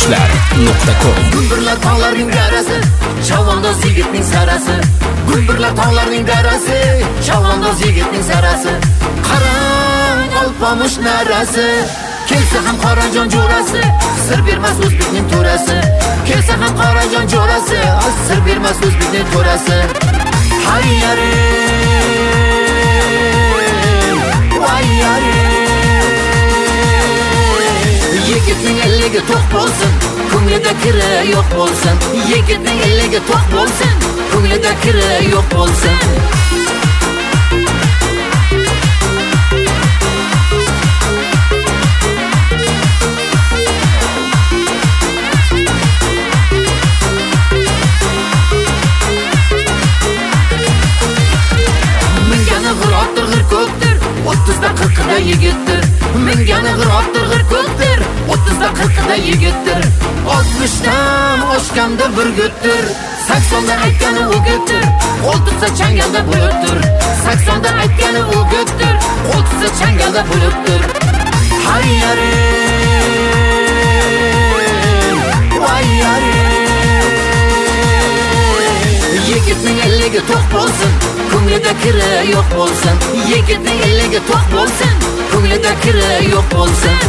yoshlar.com. Gumburlar tog'larning darasi, chavandoz yigitning sarasi. Gumburlar tog'larning darasi, chavandoz yigitning sarasi. Qarang olpamush narasi, kelsa ham qorajon jo'rasi, sir bermas o'zbekning to'rasi. Kelsa ham qorajon jo'rasi, sir bermas o'zbekning to'rasi. Hayyari yigitning elliga to'q bo'lsin, ko'nglida kiri yo'q bo'lsin. Yigitning elliga to'q bo'lsin, ko'nglida kiri yo'q bo'lsin. Mingani g'irotdir g'ir ko'kdir, 30da 40da yigitdir. Mingani g'irotdir g'ir ko'kdir, 30da 40da yigitdir. 60dan oshganda bir gutdir, 80da aytgani o'gitdir. 30da changalda bo'libdir, 80da aytgani o'gitdir. 30da changalda bo'libdir. Hayyari yigitning elliga to'q bo'lsin, ko'nglida kiri yo'q bo'lsin. Yigitning elliga to'q bo'lsin, ko'nglida kiri yo'q bo'lsin.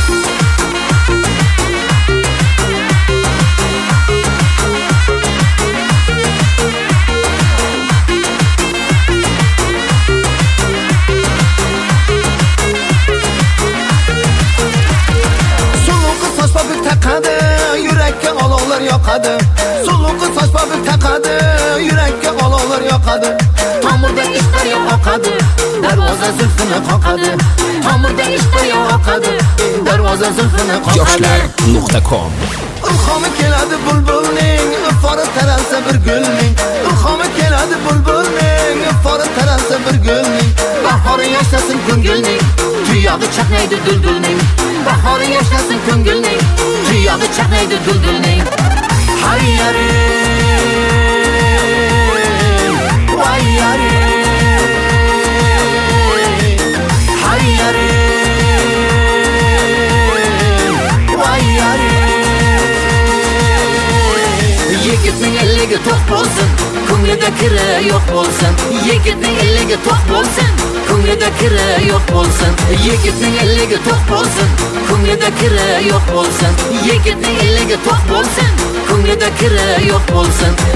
Suluqi soch bobik taqadi, yurakka olovlar yoqadi. Suluqi soch bobik taqadi, yurakka olovlar yoqadi. Tomirda ishqariya oqadi, darvoza zulfini qoqadi. Tomirda ishqariya oqadi, darvoza zulfini qoqadi. yoshlar.com. Ilhomi keladi bulbulning, ifori taralsa bir gulning. Ilhomi keladi bulbulning, ifori taralsa bir gulning. Bahori yashasin ko'ngilning, tuyog'i chaqnaydi duldulning. Bahori yashasin ko'ngilning, tuyog'i chaqnaydi duldulning. Hayyari yigitning elliga to'q bo'lsin, ko'nglida kiri yo'q bo'lsin. Yigitning elliga to'q bo'lsin, ko'nglida kiri yo'q bo'lsin. Yigitning elliga to'q bo'lsin, ko'nglida kiri yo'q bo'lsin. Yigitning elliga to'q bo'lsin, ko'nglida kiri yo'q bo'lsin.